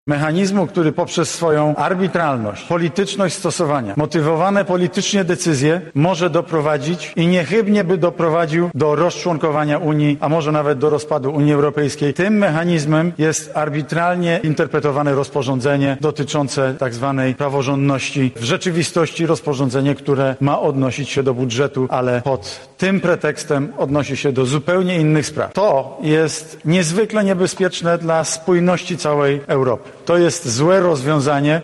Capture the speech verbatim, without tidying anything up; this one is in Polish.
Mechanizmu, który poprzez swoją arbitralność, polityczność stosowania, motywowane politycznie decyzje może doprowadzić i niechybnie by doprowadził do rozczłonkowania Unii, a może nawet do rozpadu Unii Europejskiej. Tym mechanizmem jest arbitralnie interpretowane rozporządzenie dotyczące tak zwanej praworządności. W rzeczywistości rozporządzenie, które ma odnosić się do budżetu, ale pod tym pretekstem odnosi się do zupełnie innych spraw. To jest niezwykle niebezpieczne dla spójności całej Europy. To jest złe rozwiązanie.